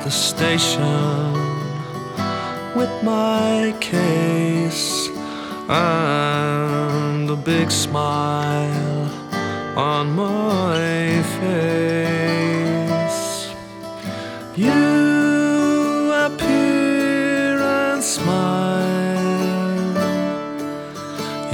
the station with my case and a big smile on my face. You